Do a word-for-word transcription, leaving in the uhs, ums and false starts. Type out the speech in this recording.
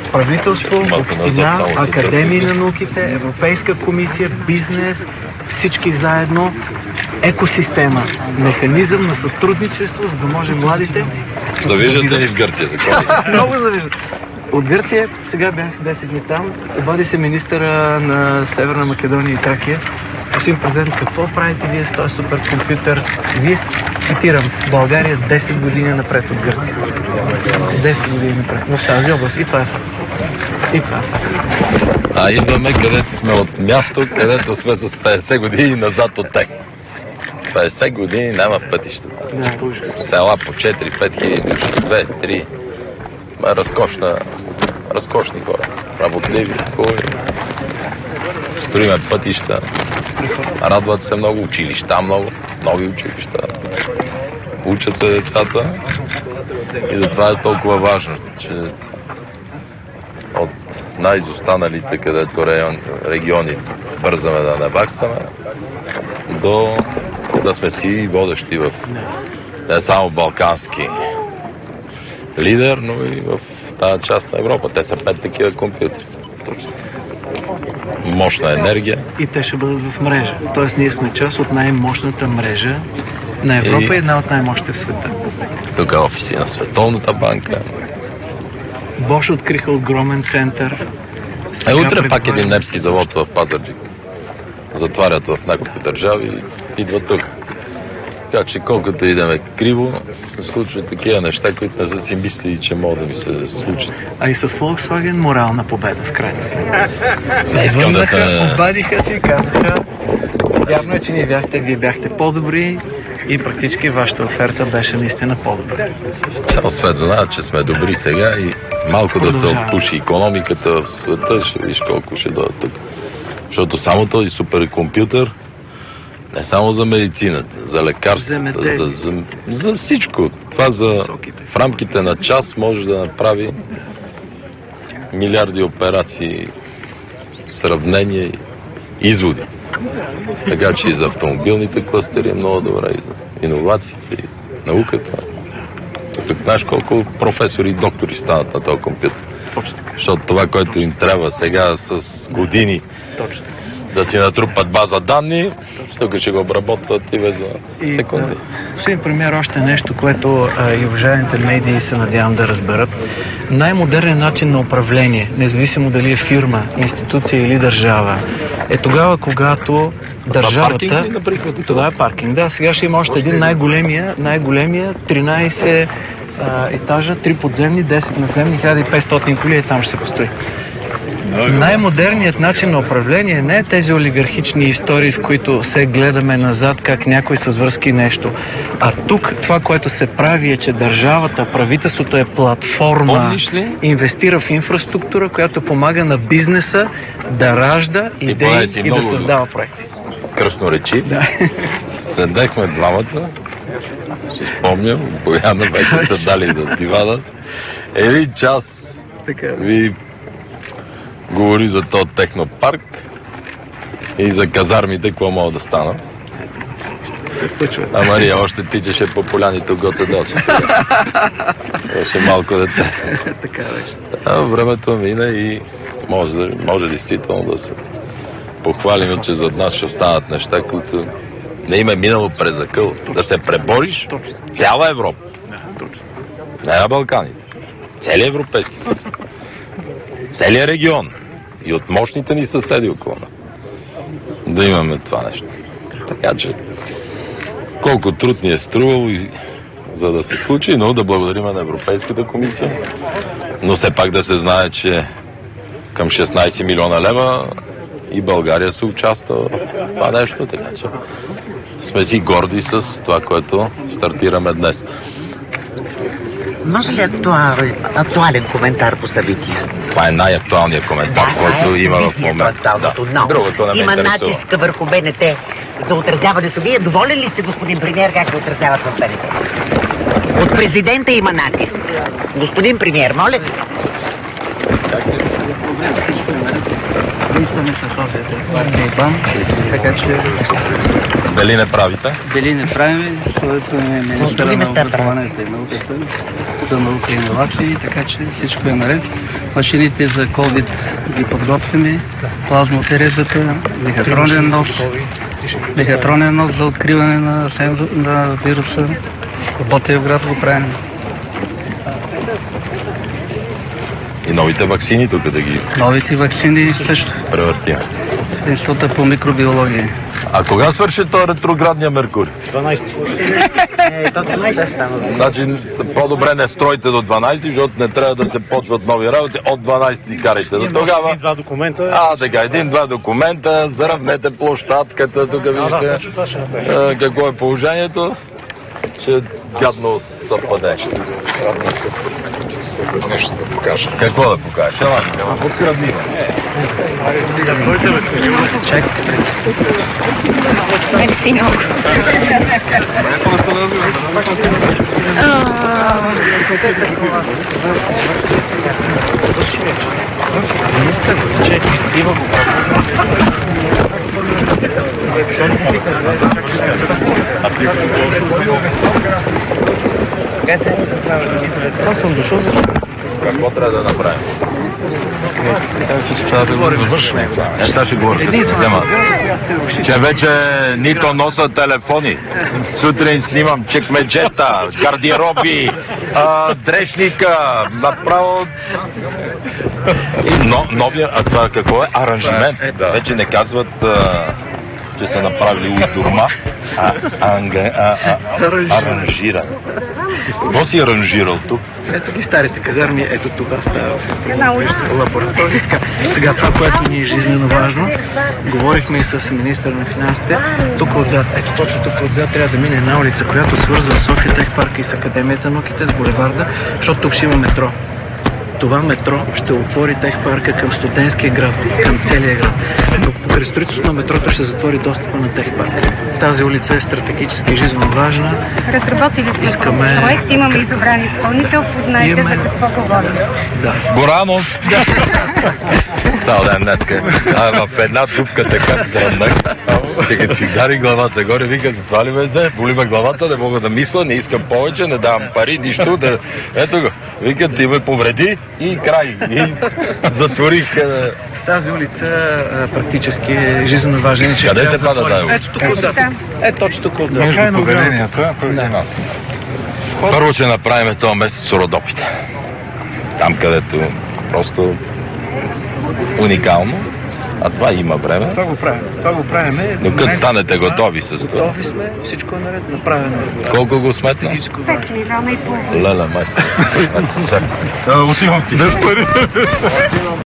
правителство, община, академии на науките, Европейска комисия, бизнес, всички заедно, екосистема, механизъм на сътрудничество, за да може младите... Завиждате ли в Гърция? Много завиждат. От Гърция, сега бях десет дни там, обади се министъра на Северна Македония и Тракия. Господин президент, какво правите вие с този суперкомпютър? Вие, цитирам, България десет години напред от Гърция. десет години напред в тази област. И това е факт. И това е факт. А идваме където сме от място, където сме с петдесет години назад от тях. петдесет години няма пътища. Да, ужас. Села по четири-пет хиляди, две три. Разкошна, разкошни хора. Работливи, хубави. Строиме пътища. Радват се много училища, много. Нови училища. Учат се децата. И затова е толкова важно, че от най-изостаналите, където региони бързаме да наваксаме, до да сме си водещи в не само балкански лидер, но и в тази част на Европа. Те са пет такива компютри. Мощна енергия. И те ще бъдат в мрежа. Тоест ние сме част от най-мощната мрежа на Европа и, и една от най-мощните в света. Тук е офиси на Световната банка. Бош откриха огромен център. Е, утре пак един немски завод в Пазарджик. Затварят в няколко държави и идват тук. Така че колкото идеме криво, се случват такива неща, които не са си мислили, че могат да ми се случат. А и с Volkswagen морална победа, в крайна сметка. Искам да се... Обадиха си и казаха, вярно е, че ние бяхте, вие бяхте по-добри и практически вашата оферта беше наистина по-добра. Цял свет знае, че сме добри сега и малко да се отпуши икономиката в света, ще виж колко ще дойдат тук. Защото само този суперкомпютър не само за медицината, за лекарствата, за, за, за всичко. Това за, в рамките на час може да направи милиарди операции, сравнения и изводи. Така че и за автомобилните клъстери е много добре, и за иновациите, и за науката. Тук знаеш колко професори и доктори станат на този компютър. Защото това, което им трябва сега с години да си натрупат база данни, тук ще го обработват и за секунди. Господин премиер, още нещо, което а, и уважаемите медии се надявам да разберат. Най-модерният начин на управление, независимо дали е фирма, институция или държава, е тогава, когато държавата... Това е паркинг, да. Сега ще има още един най-големия, най-големия тринайсет а, етажа, три подземни, десет надземни, хиляда и петстотин коли и там ще се построи. Най-модерният начин на управление не е тези олигархични истории, в които се гледаме назад как някой с връзки нещо. А тук това, което се прави е, че държавата, правителството е платформа, инвестира в инфраструктура, която помага на бизнеса да ражда идеи и, и да създава проекти. Кръсноречи. Да. Седехме двамата, ще спомням, Бояна вече са дали да дивана. Един час ви говори за този технопарк и за казармите, какво могат да станат. А Мария още тичаше по поляните от Гоце Делчев. Беше малко дете. Така беше. А времето мина и може, може действително да се похвалим, че зад нас ще останат неща, които не им е минало през акъл. Да се пребориш цяла Европа. Не на Балканите. Целият Европейски съюз. Целият регион. И от мощните ни съседи около нас. Да имаме това нещо. Така че колко труд ни е струвало и за да се случи, но да благодарим на Европейската комисия. Но все пак да се знае, че към шестнайсет милиона лева и България се участва в това нещо. Така че сме си горди с това, което стартираме днес. Може ли актуален, актуален коментар по събития? Това е най-актуалният коментар, да, който е има в момента. Да. Другото не ме има интересува. Натиск върху БНТ за отразяването. Вие доволен ли сте, господин премиер, как се отразяват в БНТ? От президента има натиск. Господин премиер, моля ви. Как се действаме с офията партия и БАН, така че... Дали не правите? Дали не правим, съветваме министъра на образованието и науката за наука и иновации, така че всичко е наред. Машините за COVID ги подготвяме, плазмотерезата, мегатронен нос, мегатронен нос за откриване на, сензор, на вируса. В Ботевград го правим. И новите ваксини тук да ги Новите ваксини също. превъртим. Института по микробиология. А кога свърши този ретроградния Меркурий? дванайсети. Значи по-добре не стройте до дванайсети, защото не трябва да се почват нови работи. От дванайсети карайте. До тогава... Два документа. А, така, един-два документа, заравнете площадката, тук вижте а, какво е положението. Ще гадно съвпаде. Радна с за нещо да покажа. Какво да покажеш? Ела, няма. Открадни ме. Мерси много. Какво трябва да направим? Че трябва да го завършим. Неща ще говорим. Че вече нито носа телефони. Сутрин снимам чекмеджета, гардероби, а, дрешника, направо... И но, новия, а това какво е? Аранжимент. Вече не казват, а, че са направили уйдурма, а, анга, а, а, аранжира. Какво си аранжирал тук? Ето ги старите казарми, ето това става в лаборатория. Така, сега това, което ни е жизненно важно, говорихме и с министър на финансите, тук отзад, ето точно тук отзад трябва да мине една улица, която свързва София Техпарка и с Академията науките, с булеварда, защото тук ще има метро. Това метро ще отвори Техпарка към студентския град, към целия град. Но покрай строителството на метрото ще затвори достъпа на Техпарка. Тази улица е стратегически жизненно важна. Разработили сме Искаме... проект, имаме избран изпълнител, познайте Имаме... за какво говорим. Да. Горанов! Цял ден днеска. А в една дупка така дръннах, че като си удари главата горе, вика, за това ли ме взе? Боли ме главата, не мога да мисля, не искам повече, не давам пари, нищо. Да... Ето го. Вика, ти ме повреди и край. И затворих. Тази улица а, практически е жизненно важна. Къде се пада тази улица? Ето тук отзад. Ето точно тук отзад. Между поделенията преди нас. Първо ще направим този месец с Родопите. Там, където просто уникално. А това има време. Това го правим. Това го правим. Но като станете готови с това? Готови сме, всичко е наред, направено. Колко го сметна? пет милиона и половина. Леле, май. Отивам си. Без пари.